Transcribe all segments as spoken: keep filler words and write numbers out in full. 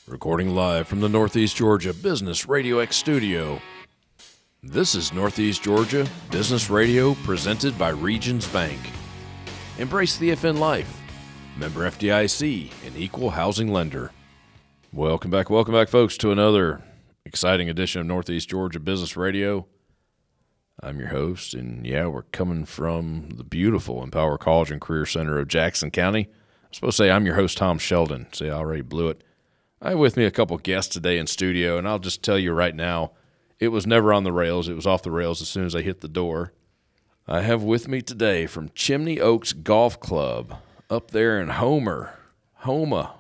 Recording live from the Northeast Georgia Business Radio X studio. This is Northeast Georgia Business Radio presented by Regions Bank. Embrace the F N life. Member F D I C, an equal housing lender. Welcome back, welcome back, folks, to another exciting edition of Northeast Georgia Business Radio. I'm your host, and yeah, we're coming from the beautiful Empower College and Career Center of Jackson County. I'm supposed to say I'm your host, Tom Sheldon. See, I already blew it. I have with me a couple guests today in studio, and I'll just tell you right now, it was never on the rails. It was off the rails as soon as I hit the door. I have with me today from Chimney Oaks Golf Club up there in Homer, Homa.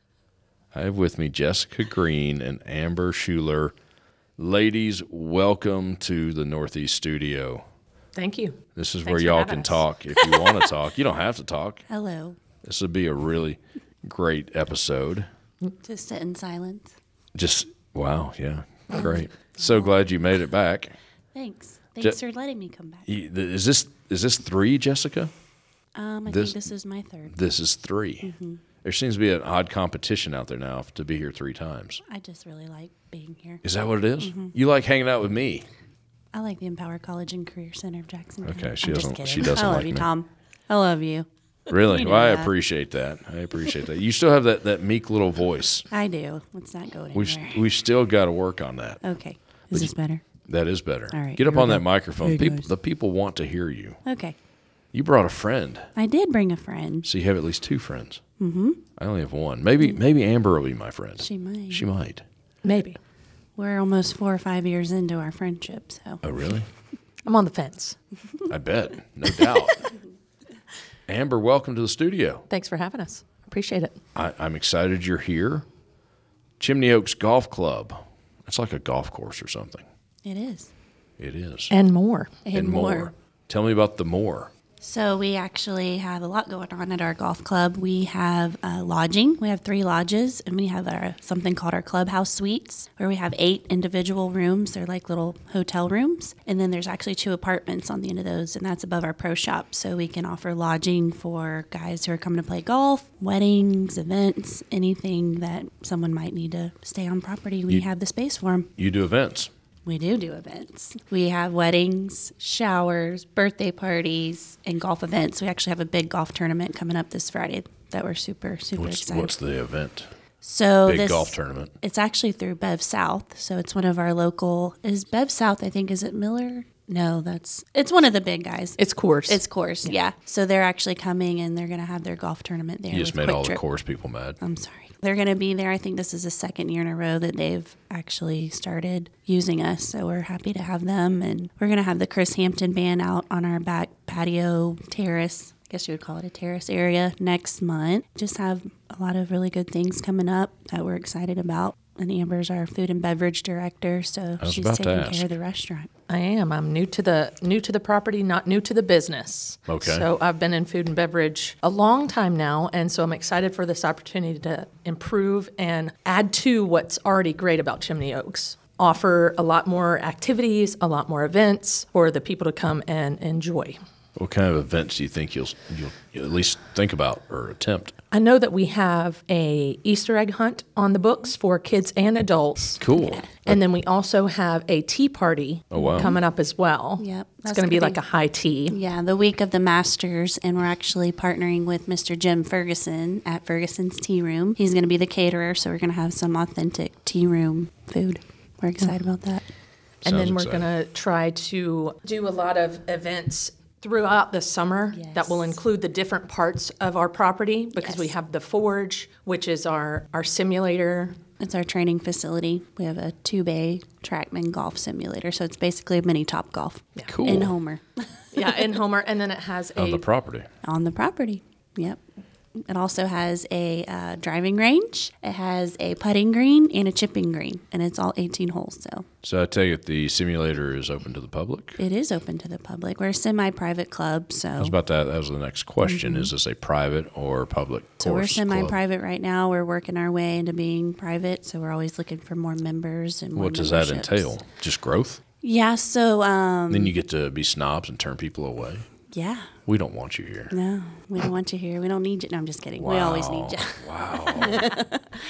I have with me Jessica Green and Amber Schuler. Ladies, welcome to the Northeast studio. Thank you. This is Thanks where y'all can us. talk if you want to talk. You don't have to talk. Hello. This would be a really great episode. Just sit in silence. Just, wow, yeah, great. So glad you made it back. Thanks. Thanks Je- for letting me come back. You- th- Is this is this three, Jessica? Um, I this- think this is my third. This is three. Mm-hmm. There seems to be an odd competition out there now to be here three times. I just really like being here. Is that what it is? Mm-hmm. You like hanging out with me? I like the Empower College and Career Center of Jackson County. Okay, she I'm just doesn't- kidding. she doesn't I love like you, me. Tom. I love you. Really? You know Well, I that. appreciate that. I appreciate that. You still have that, that meek little voice. I do. Let's not go We've, anywhere. we've still got to work on that. Okay. Is this better? That is better. All right, Get up here we on that go. microphone. Hey, People, guys. the people want to hear you. Okay. You brought a friend, I did bring a friend. so you have at least two friends. Mm-hmm. I only have one. Maybe maybe Amber will be my friend. She might. She might. Maybe. We're almost four or five years into our friendship, so. Oh, really? I'm on the fence. I bet. No doubt. Amber, welcome to the studio. Thanks for having us. Appreciate it. I, I'm excited you're here. Chimney Oaks Golf Club. It's like a golf course or something. It is. It is. And more. And, more. Tell me about the more. So we actually have a lot going on at our golf club. We have uh, lodging. We have three lodges, and we have our, something called our clubhouse suites, where we have eight individual rooms. They're like little hotel rooms. And then there's actually two apartments on the end of those, and that's above our pro shop. So we can offer lodging for guys who are coming to play golf, weddings, events, anything that someone might need to stay on property. We You- have the space for them. You do events. We do do events. We have weddings, showers, birthday parties, and golf events. We actually have a big golf tournament coming up this Friday that we're super, super What's, excited. what's the event? so Big this, golf tournament. It's actually through Bev South. So it's one of our local, is Bev South, I think, is it Miller? No, that's, it's one of the big guys. It's course. It's Course, yeah. So they're actually coming and they're going to have their golf tournament there. You just with made Quick all the Trip. course people mad. I'm sorry. They're going to be there. I think this is the second year in a row that they've actually started using us. So we're happy to have them. And we're going to have the Chris Hampton band out on our back patio terrace. I guess you would call it a terrace area next month. Just have a lot of really good things coming up that we're excited about. And Amber's our food and beverage director, so was she's about to taking ask. care of the restaurant. I am. I'm new to the new to the property, not new to the business. Okay. So I've been in food and beverage a long time now, and so I'm excited for this opportunity to improve and add to what's already great about Chimney Oaks. Offer a lot more activities, a lot more events for the people to come and enjoy. What kind of events do you think you'll you'll at least think about or attempt? I know that we have a Easter egg hunt on the books for kids and adults. Cool. And then we also have a tea party Oh, wow. coming up as well. Yep, It's that's going to be gonna like be- a high tea. Yeah, the week of the Masters, and we're actually partnering with Mister Jim Ferguson at Ferguson's Tea Room. He's going to be the caterer, so we're going to have some authentic tea room food. We're excited about that. And Sounds then we're exciting. going to try to do a lot of events throughout the summer that will Yes. include the different parts of our property because we Yes. have the Forge, which is our, our simulator. It's our training facility. We have a two-bay Trackman golf simulator, so it's basically a mini Top Golf Cool. in Homer Yeah, in Homer. And then it has a On the property. on the property. Yep. It also has a uh, driving range. It has a putting green and a chipping green, and it's all eighteen holes. So So I tell you, the simulator is open to the public. it is open to the public. We're a semi-private club, so I was about that. That was the next question. Is this a private or public Mm-hmm. So we're course club? semi-private right now. We're working our way into being private, so we're always looking for more members and more What does that memberships. entail? Just growth? Yeah, so um, Then you get to be snobs and turn people away. yeah, We don't want you here. no, we don't want you here. We don't need you. No, I'm just kidding. We always need you. Wow.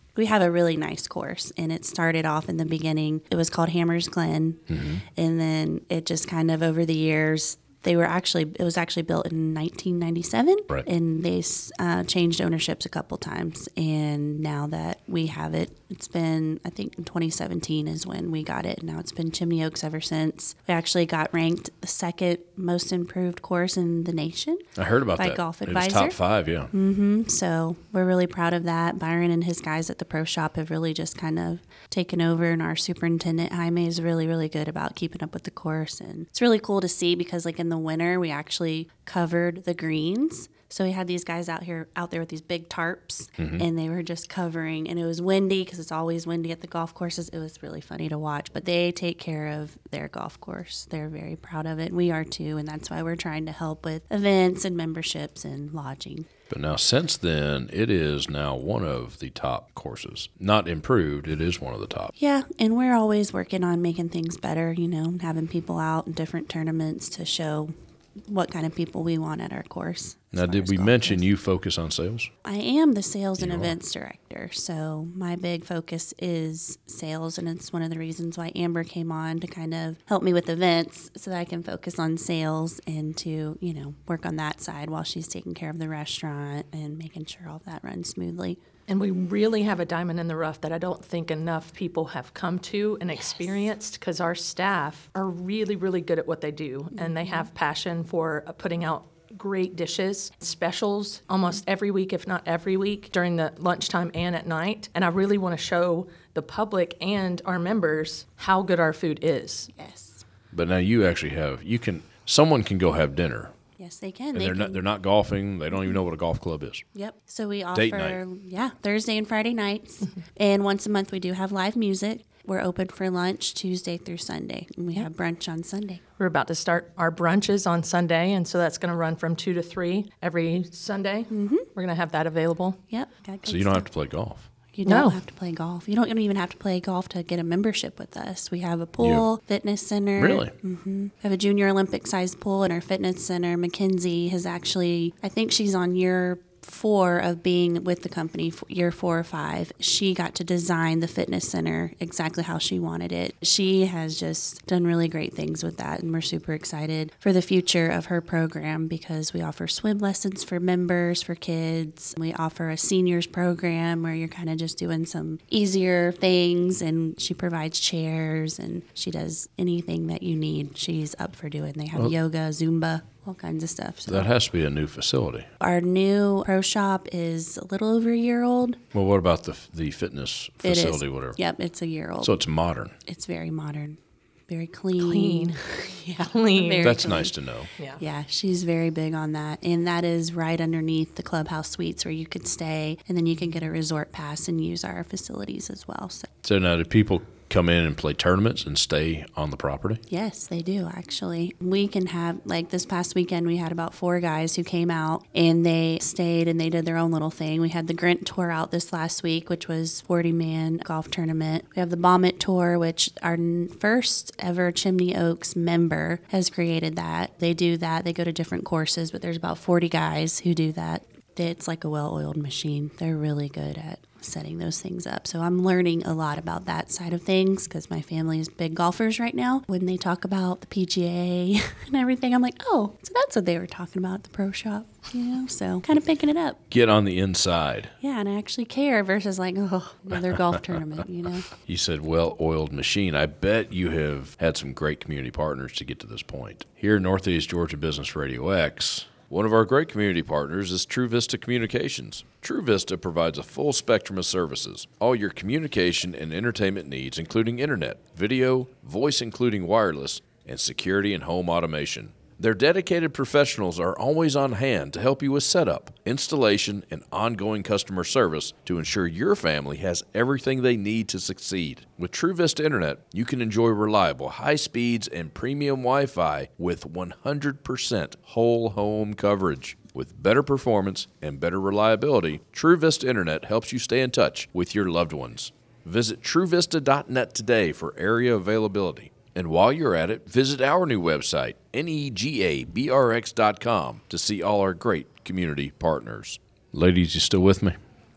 We have a really nice course, and it started off in the beginning. It was called Hammers Glen, mm-hmm. and then it just kind of over the years, they were actually, it was actually built in nineteen ninety-seven, right. and they uh, changed ownerships a couple times. And now that we have it, it's been, I think in twenty seventeen is when we got it. And now it's been Chimney Oaks ever since. We actually got ranked the second most improved course in the nation. I heard about by that. Golf It Advisor. was top five, yeah. Mm-hmm. So we're really proud of that. Byron and his guys at the pro shop have really just kind of taken over, and our superintendent, Jaime, is really, really good about keeping up with the course. And it's really cool to see because, like, in the winter, we actually covered the greens. So we had these guys out here, out there with these big tarps, mm-hmm. and they were just covering. And it was windy because it's always windy at the golf courses. It was really funny to watch. But they take care of their golf course. They're very proud of it. We are too, and that's why we're trying to help with events and memberships and lodging. But now, since then, it is now one of the top courses. Not improved, it is one of the top. Yeah, and we're always working on making things better, you know, having people out in different tournaments to show what kind of people we want at our course. Now, did we mention you focus on sales? I am the sales and You are. events director, so my big focus is sales, and it's one of the reasons why Amber came on to kind of help me with events so that I can focus on sales and to, you know, work on that side while she's taking care of the restaurant and making sure all of that runs smoothly. And we really have a diamond in the rough that I don't think enough people have come to and experienced, because our staff are really, really good at what they do. Mm-hmm. And they have passion for uh, putting out great dishes, specials almost every week, if not every week, during the lunchtime and at night. And I really want to show the public and our members how good our food is. Yes. But now you actually have, you can, someone can go have dinner. Yes, they can. And they they're can. not they're not golfing. They don't even know what a golf club is. Yep. So we offer, Date night. yeah, Thursday and Friday nights. And once a month we do have live music. We're open for lunch Tuesday through Sunday. And we have brunch on Sunday. We're about to start our brunches on Sunday, and so that's going to run from two to three every Sunday. Mm-hmm. We're going to have that available. Yep. got So good you don't stuff. have to play golf. You don't No. have to play golf. You don't, you don't even have to play golf to get a membership with us. We have a pool, fitness center. Really? Mm-hmm. We have a junior Olympic-sized pool in our fitness center. Mackenzie has actually, I think she's on year four of being with the company, year four or five. She got to design the fitness center exactly how she wanted it. She has just done really great things with that, and we're super excited for the future of her program because we offer swim lessons for members, for kids. We offer a seniors program where you're kind of just doing some easier things, and she provides chairs, and she does anything that you need. She's up for doing. They have Well, yoga, Zumba, all kinds of stuff. So That has to be a new facility. our new pro shop is a little over a year old. Well, what about the the fitness It is. facility, whatever? Yep, it's a year old. So it's modern. It's very modern, very clean. Clean. Yeah, clean. Very That's clean. nice to know. Yeah. Yeah, she's very big on that. And that is right underneath the clubhouse suites where you could stay, and then you can get a resort pass and use our facilities as well. So So now, do people come in and play tournaments and stay on the property? yes, they do actually. We can have, like this past weekend, we had about four guys who came out and they stayed and they did their own little thing. We had the Grint Tour out this last week, which was forty man golf tournament. We have the Bombit Tour, which our n- first ever Chimney Oaks member has created that. They do that. They go to different courses, but there's about forty guys who do that. It's like a well-oiled machine. They're really good at setting those things up. So I'm learning a lot about that side of things because my family is big golfers right now. When they talk about the P G A and everything, I'm like, oh, so that's what they were talking about at the pro shop, you know? So kind of picking it up. Get on the inside. Yeah, and I actually care versus like, oh, another golf tournament, you know? You said well-oiled machine. I bet you have had some great community partners to get to this point. Here in Northeast Georgia Business Radio X, one of our great community partners is True Vista Communications. True Vista provides a full spectrum of services, all your communication and entertainment needs, including internet, video, voice including wireless, and security and home automation. Their dedicated professionals are always on hand to help you with setup, installation, and ongoing customer service to ensure your family has everything they need to succeed. With True Vista Internet, you can enjoy reliable, high speeds, and premium Wi-Fi with one hundred percent whole home coverage. With better performance and better reliability, True Vista Internet helps you stay in touch with your loved ones. Visit True Vista dot net today for area availability. And while you're at it, visit our new website, negabrx dot com, to see all our great community partners. Ladies, you still with me?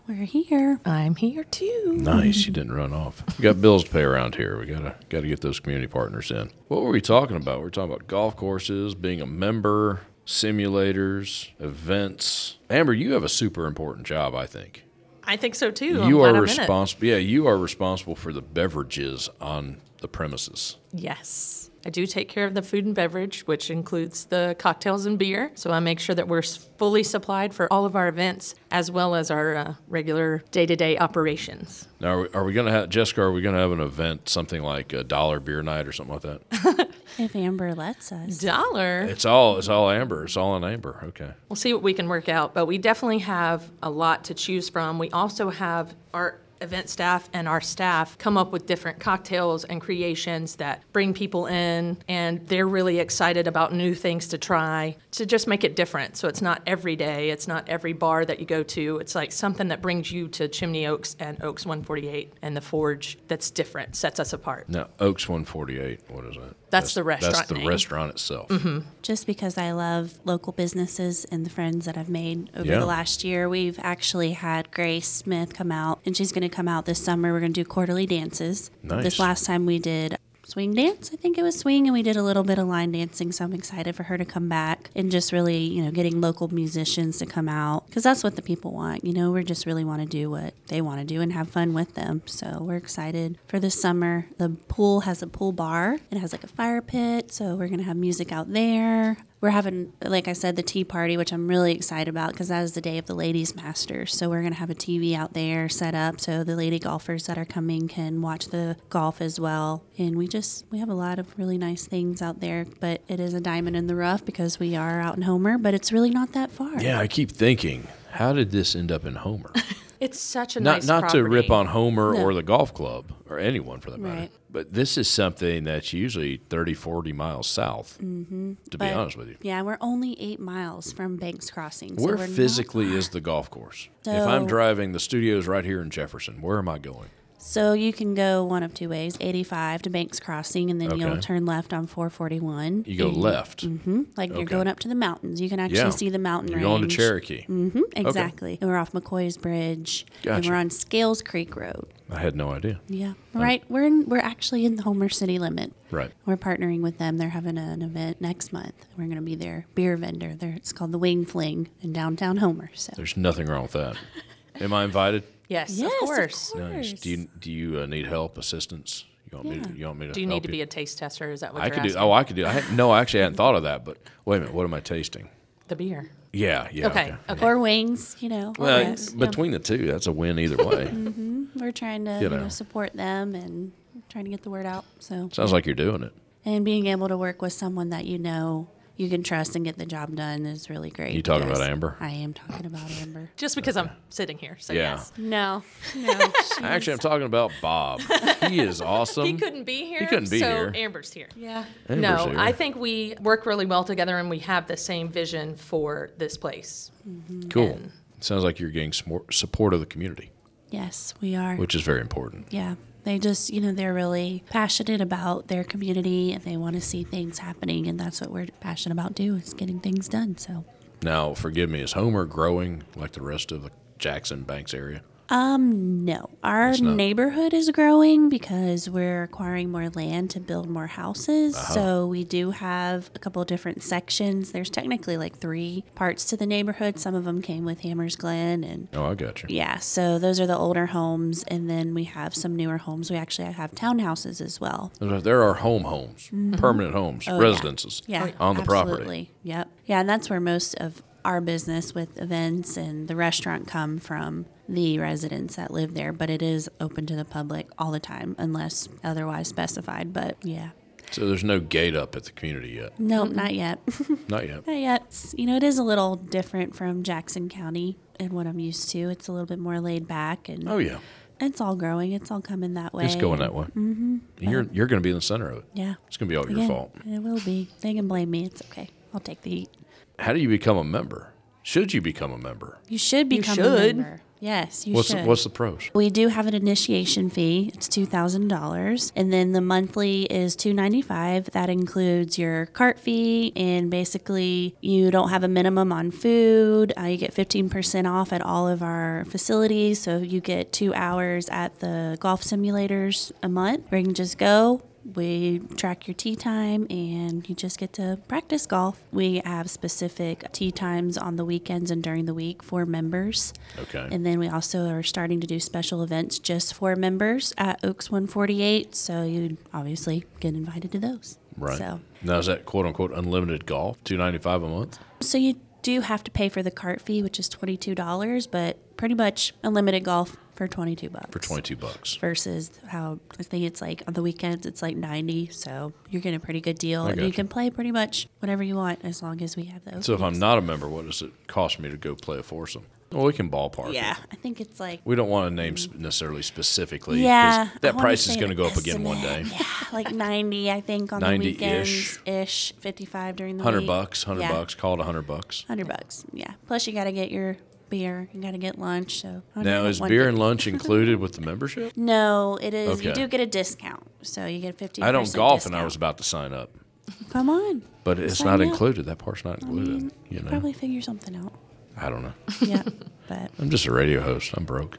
We're here. I'm here too. Nice, you didn't run off. We got bills to pay around here. We gotta gotta get those community partners in. What were we talking about? We were talking about golf courses, being a member, simulators, events. Amber, you have a super important job, I think. I think so too. I'm You glad are I'm in it. responsible. Yeah, you are responsible for the beverages on the premises. Yes. I do take care of the food and beverage, which includes the cocktails and beer. So I make sure that we're s- fully supplied for all of our events, as well as our uh, regular day-to-day operations. Now, are we, are we going to have, Jessica, are we going to have an event, something like a dollar beer night or something like that? If Amber lets us. Dollar. It's all, it's all Amber. It's all in Amber. Okay. We'll see what we can work out, but we definitely have a lot to choose from. We also have our event staff and our staff come up with different cocktails and creations that bring people in, and they're really excited about new things to try to just make it different. So it's not every day, it's not every bar that you go to. It's like something that brings you to Chimney Oaks and Oaks one forty-eight and the Forge that's different, sets us apart. Now, Oaks one forty-eight, what is that? That's the restaurant That's the name. restaurant itself. Just because I love local businesses and the friends that I've made over Yeah. the last year, we've actually had Grace Smith come out, and she's going to come out this summer. We're going to do quarterly dances. Nice. This last time we did swing dance, I think it was swing, and we did a little bit of line dancing, so I'm excited for her to come back and just really, you know, getting local musicians to come out, because that's what the people want. You know, we just really want to do what they want to do and have fun with them. So we're excited for this summer. The pool has a pool bar. It has like a fire pit, so we're going to have music out there. We're having, like I said, the tea party, which I'm really excited about because that is the day of the Ladies Masters. So we're going to have a T V out there set up so the lady golfers that are coming can watch the golf as well. And we just, we have a lot of really nice things out there, but it is a diamond in the rough because we are out in Homer, but it's really not that far. Yeah, I keep thinking, how did this end up in Homer? It's such a not nice not property. to rip on Homer No. or the golf club or anyone for that matter. Right. But this is something that's usually thirty, forty miles south, mm-hmm. to be But, honest with you. Yeah, we're only eight miles from Banks Crossing. So Where we're not physically far. is the golf course? if So- I'm driving, the studio's right here in Jefferson. Where am I going? So you can go one of two ways, eighty-five to Banks Crossing, and then Okay. you'll turn left on four forty-one. You go and- left. Mhm, like you're Okay. going up to the mountains. You can actually Yeah. see the mountain You're range. going to Cherokee. hmm exactly. And we're off McCoy's Bridge. And Gotcha. we're on Scales Creek Road. I had no idea. Yeah. Right. We're in, we're actually in the Homer city limit. Right. We're partnering with them. They're having an event next month. We're going to be their beer vendor. There, it's called the Wing Fling in downtown Homer. So There's nothing wrong with that. Am I invited? Yes, Yes, of of course. course. Nice. Do you do you uh, need help, assistance? You want me to? Yeah. You want me to? Do you help need to be a taste tester? Is that what I you're could do. asking? Oh, I could do. I had, no, I actually hadn't thought of that. But wait a minute. What am I tasting? The beer. Yeah. Yeah. Okay, okay. or wings, you know. or Well, yes, yeah. between the two, that's a win either way. We're trying to You you know. know, support them and trying to get the word out. So Sounds like you're doing it. and being able to work with someone that you know you can trust and get the job done is really great. You talking because about Amber? I am talking about Amber. Just because I'm sitting here. So Yeah. yes. No, no. Actually, I'm talking about Bob. He is awesome. He couldn't be here. couldn't be so here. Amber's here. yeah. Amber's No, here. I think we work really well together and we have the same vision for this place. Cool. and- Sounds like you're getting smor- support of the community, Yes, we are. which is very important. Yeah. They just, you know, they're really passionate about their community and they want to see things happening. And that's what we're passionate about too, is getting things done. So, Now, forgive me, is Homer growing like the rest of the Jackson Banks area? um, no, our It's not. neighborhood is growing because we're acquiring more land to build more houses. Uh-huh. So we do have a couple of different sections. There's technically like three parts to the neighborhood. Some of them came with Hammers Glen and Oh, I got you. yeah, so those are the older homes, and then we have some newer homes. We actually have townhouses as well. There are home homes, permanent homes, Oh, yeah. residences Yeah, on the property. absolutely. Yep. Yeah, and that's where most of our business with events and the restaurant come from the residents that live there, but it is open to the public all the time unless otherwise specified. But yeah. So there's no gate up at the community yet. No, not yet. Not yet. Not yet. It's- You know, it is a little different from Jackson County and what I'm used to. It's a little bit more laid back and Oh, yeah. it's all growing. It's all coming that way. It's going that way. Mm-hmm. You're, you're going to be in the center of it. Yeah. It's going to be all your Again, fault. It will be. They can blame me. It's okay. I'll take the heat. How do you become a member? Should you become a member? You should become should. a member. Yes, you What's should. the, what's the pros? We do have an initiation fee. It's two thousand dollars. And then the monthly is two hundred ninety-five dollars. That includes your cart fee. And basically, you don't have a minimum on food. Uh, you get fifteen percent off at all of our facilities. So you get two hours at the golf simulators a month where you can just go. We track your tee time and you just get to practice golf. We have specific tee times on the weekends and during the week for members. Okay. And then we also are starting to do special events just for members at Oaks one forty-eight. So you'd obviously get invited to those. Right. So, Now, is that quote unquote unlimited golf? two hundred ninety-five dollars a month? so you do have to pay for the cart fee, which is twenty-two dollars, but pretty much unlimited golf for twenty-two bucks. For twenty-two bucks. Versus how I think it's like on the weekends it's like ninety, so you're getting a pretty good deal, I and you gotcha. can play pretty much whatever you want as long as we have those. So if I'm not a member, what does it cost me to go play a foursome? Well, we can ballpark yeah, it. I think it's like We don't want to name sp- necessarily specifically. 'cause yeah, I That wanna price is say going to an go up again one day. estimate. Yeah, like ninety, I think on the ninety-ish. weekends ish, fifty-five during the Hundred week. bucks, hundred Yeah. bucks. Call it a hundred bucks. Hundred bucks, yeah. Plus you got to get your beer, you got to get lunch. So Now, is beer and lunch included with the membership? No, it is. You Okay. do get a discount, so you get a fifty. I don't golf, and I was about to sign up, Come on, but it's Sign not up. included. That part's not I included. mean, you know, probably figure something out. I don't know. Yeah, but I'm just a radio host. I'm broke.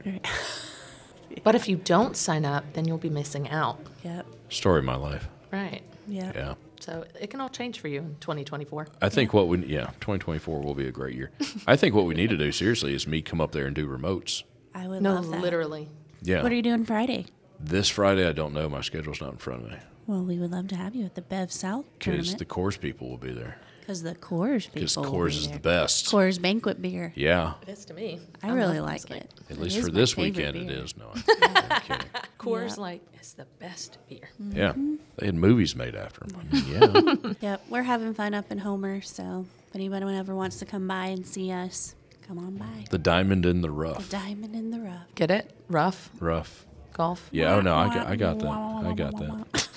But if you don't sign up, then you'll be missing out. yep, Story of my life. Right. yeah, Yeah. So it can all change for you in twenty twenty-four. I think what we yeah, twenty twenty-four will be a great year. I think what we need to do seriously is me come up there and do remotes. I would No, love that. literally. Yeah. What are you doing Friday? This Friday, I don't know. My schedule's not in front of me Well, we would love to have you at the Bev South because tournament the Coors people will be there. because the Coors people. Because will Coors be is there. the best. Coors banquet beer. Yeah. It is to me. I really love like Coors Light. it. At It least is for my this favorite weekend, it beer. is. No, I'm, I'm kidding. Coors Yeah. Light is the best beer. Yeah. They had movies made after them. I mean, yeah. Yep, we're having fun up in Homer, so if anybody ever wants to come by and see us, come on by. The diamond in the rough. Diamond in the rough. Get it? Rough Rough. golf. Yeah. Oh, no. I got, I got that. I got that.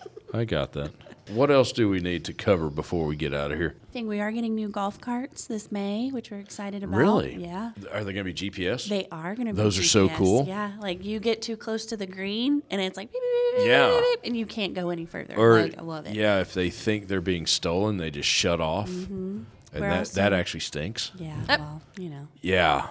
I got that. What else do we need to cover before we get out of here? I think we are getting new golf carts this May, which we're excited about. Really? Yeah. Are they going to be G P S? They are going to be Those are so G P S. cool. Yeah, like you get too close to the green and it's like beep, beep, beep, beep, Yeah. beep, beep, and you can't go any further. Or like, I love it. yeah, if they think they're being stolen, they just shut off, and We're that also- that actually stinks. Yeah, Yep. well, you know. Yeah.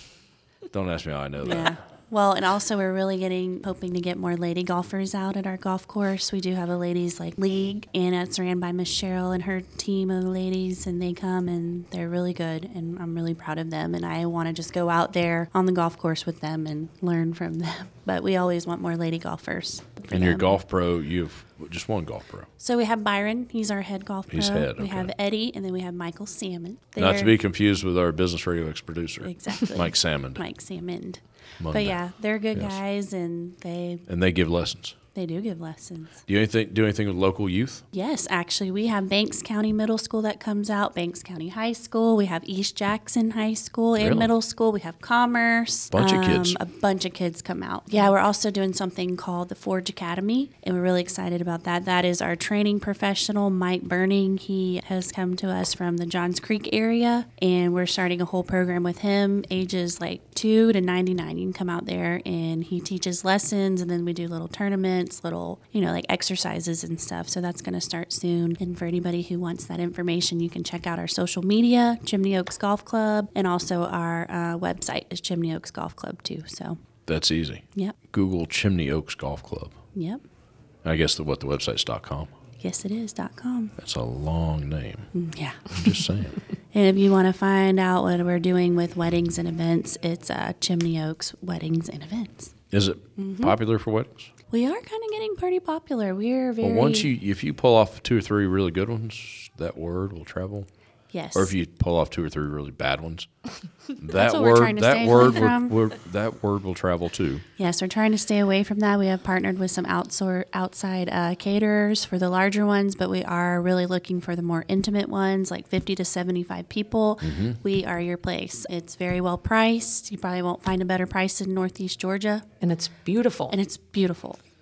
Don't ask me how I know Yeah. that. Well, and also we're really getting hoping to get more lady golfers out at our golf course. We do have a ladies like league, and it's ran by Miss Cheryl and her team of ladies, and they come and they're really good, and I'm really proud of them. And I want to just go out there on the golf course with them and learn from them. But we always want more lady golfers. for And your them. golf pro, you've just one golf pro. So we have Byron. He's our head golf pro. He's head, We okay. have Eddie, and then we have Michael Salmon. Not to They're- be confused with our business radio ex producer, exactly Mike Salmond. Mike Salmon. Monday. But yeah, they're good Yes. guys, and they And they give lessons. they do give lessons. Do you anything do anything with local youth? Yes, actually, we have Banks County Middle School that comes out, Banks County High School. We have East Jackson High School and Really? Middle School. We have Commerce. Bunch of kids. A bunch of kids come out. Yeah, we're also doing something called the Forge Academy, and we're really excited about that. That is our training professional, Mike Burning. He has come to us from the Johns Creek area, and we're starting a whole program with him, ages like two to ninety-nine. You can come out there, and he teaches lessons, and then we do little tournaments, little, you know, like exercises and stuff. So that's going to start soon. And for anybody who wants that information, you can check out our social media, Chimney Oaks Golf Club, and also our uh, website is Chimney Oaks Golf Club too. So, That's easy. yep, Google Chimney Oaks Golf Club. yep. I guess the what the website's dot com. Yes, it is dot com. That's a long name. Mm, Yeah. I'm just saying. And if you want to find out what we're doing with weddings and events, it's uh, Chimney Oaks Weddings and Events. Is it Mm-hmm. popular for weddings? We are kind of getting pretty popular. We're very Well, once you if you pull off two or three really good ones, that word will travel. yes. Or if you pull off two or three really bad ones, That's that what we're word trying to that stay word away will, from. will that word will travel too. Yes, we're trying to stay away from that. We have partnered with some outsor- outside uh, caterers for the larger ones, but we are really looking for the more intimate ones, like fifty to seventy-five people. Mm-hmm. We are your place. It's very well priced. You probably won't find a better price in Northeast Georgia, And it's beautiful. and it's beautiful.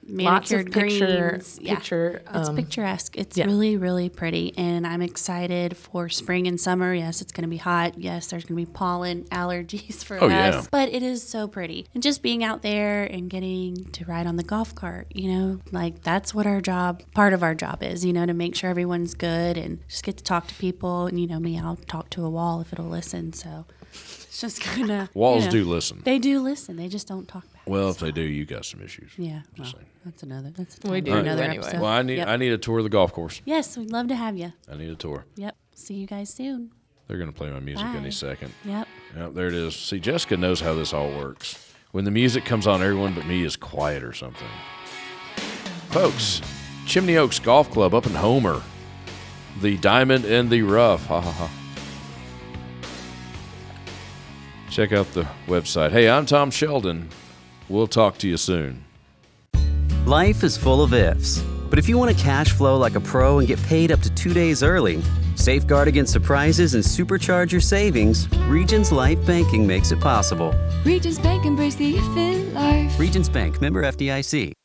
Lots of manicured picture, greens. Yeah. picture. It's um, picturesque. It's yeah. really, really pretty. And I'm excited for spring and summer. Yes, it's going to be hot. Yes, there's going to be pollen allergies for Oh, us. yeah. But it is so pretty. And just being out there and getting to ride on the golf cart, you know, like that's what our job, part of our job is, you know, to make sure everyone's good and just get to talk to people. And, you know, me, I'll talk to a wall if it'll listen. So it's just kind of. Walls you know, do listen. They do listen. They just don't talk back. Well, if they do, you got some issues. Yeah, well, Just saying. that's another. That's We time do for another anyway. episode. Well, I need Yep. I need a tour of the golf course. Yes, we'd love to have you. I need a tour. Yep. See you guys soon. They're going to play my music Bye. any second. Yep. Yep, there it is. See, Jessica knows how this all works. When the music comes on, everyone but me is quiet or something. Folks, Chimney Oaks Golf Club up in Homer. The diamond and the rough. Ha ha ha. Check out the website. Hey, I'm Tom Sheldon. We'll talk to you soon. Life is full of ifs. But if you want to cash flow like a pro and get paid up to two days early, safeguard against surprises and supercharge your savings, Regions Life Banking makes it possible. Regions Bank, embrace the if in life. Regions Bank, member F D I C.